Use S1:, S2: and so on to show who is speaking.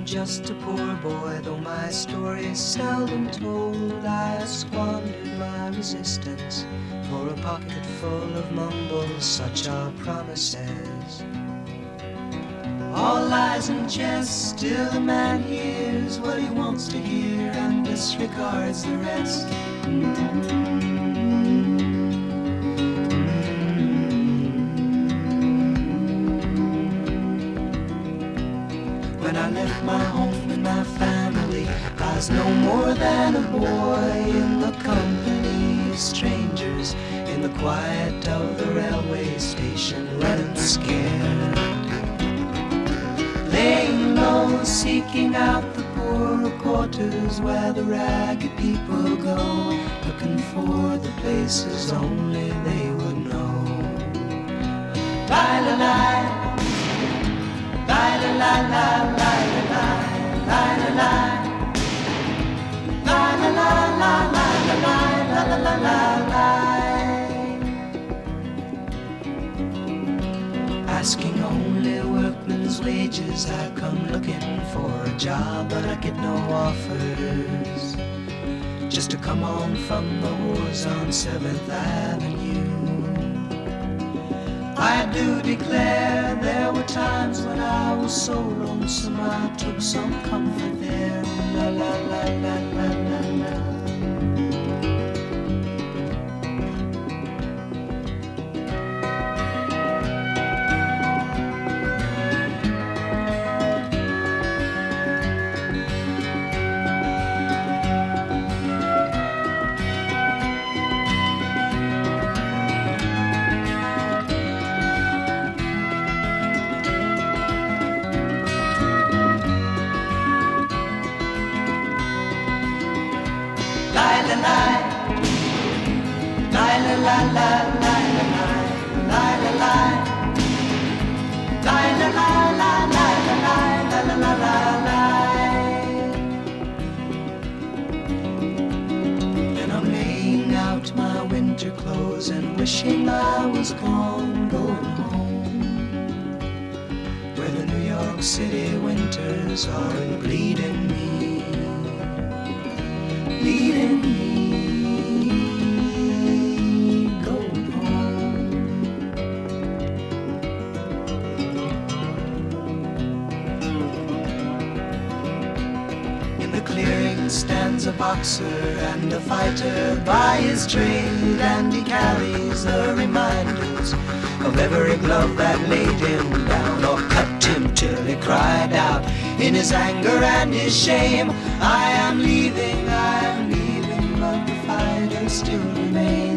S1: just a poor boy, though my story is seldom told. I squandered my resistance for a pocket full of mumbles, such are promises. All lies and jest, still a man hears what he wants to hear and disregards the rest. When I left my home and my family, I was no more than a boy in the company of strangers, in the quiet of the railway station, running scared, laying low, seeking out the poorer quarters where the ragged people go, looking for the places only they would know. Lie, lie, lie. Lie, lie, lie, lie, lie, lie, lie, lie. Lie, lie, lie, lie, lie, lie, lie, lie, lie, lie. Asking only workmen's wages, I come looking for a job, but I get no offers. Just to come on from the wars on 7th Avenue. I do declare there were times when I was so lonesome I took some comfort there. La la la la la la la. And I'm laying out my winter clothes and wishing I was gone, going home, where the New York City winters are bleeding me, bleeding me. Stands a boxer and a fighter by his trade, and he carries the reminders of every glove that laid him down or cut him till he cried out in his anger and his shame, I am leaving, but the fighter still remains.